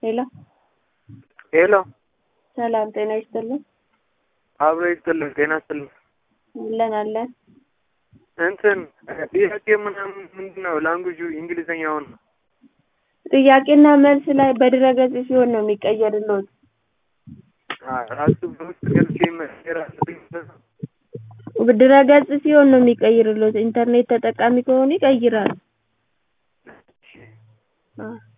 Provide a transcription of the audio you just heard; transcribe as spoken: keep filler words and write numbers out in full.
ሄሎ ሄሎ ሰላም ጤና ይስጥልኝ። አብሮ ይስጥልኝ። ጤና ይስጥልኝ። አለን አለን። እንትን ጥያቄ ምናምን ምንድነው? ላንጉጁ እንግሊዘኛው ነው። ጥያቄና መልስ ላይ በድረገጽ ሲሆን ነው የሚቀየርልዎት። ራሱ በውስጥ ገብቼ መስራት በድረገጽ ሲሆን ነው የሚቀይርልዎት። ኢንተርኔት ተጠቃሚ ከሆኑ ይቀይራል። አዎ